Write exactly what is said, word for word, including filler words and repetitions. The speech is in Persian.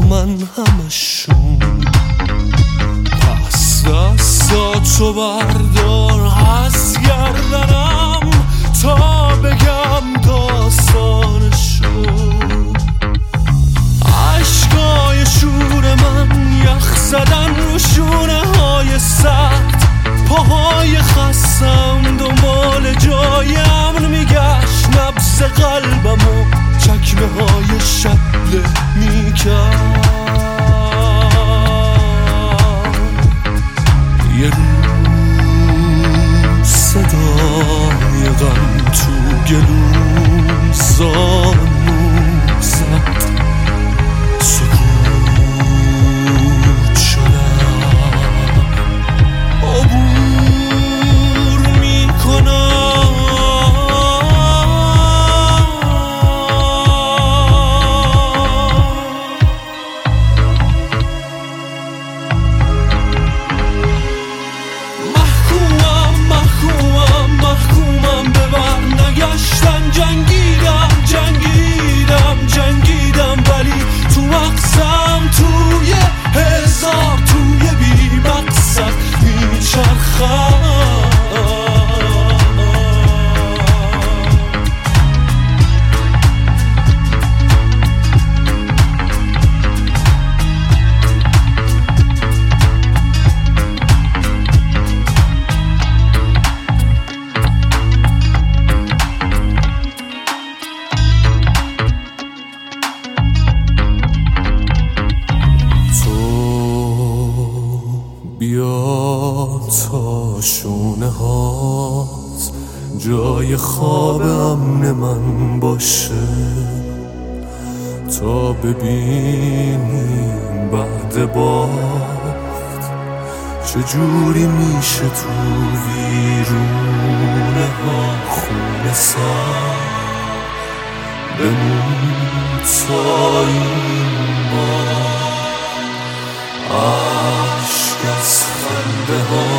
من همشون. پس دستاتو بردار از گردنم تا بگم داستانشو. عشقای شور من یخ زدن رو شونه های سخت، پاهای خستم دنبال جای امن میگشت، نبض قلبمو چکمه های شبله میکرد. یه روز صدای غم تو گلوم زانو زد، سکوت شدم عبور میکنم. محکومم محکومم محکومم ببر نگشتن. جنگیدم جنگیدم جنگیدم ولی تو مقصم توی هزار توی بی مقصد میچرخم. بیا تا شونه هات جای خواب امن من باشه، تا ببینیم بعد باخت چجوری میشه تو ویرونه ها خونه ساخت. بمون تا این بار عشق از خنده ها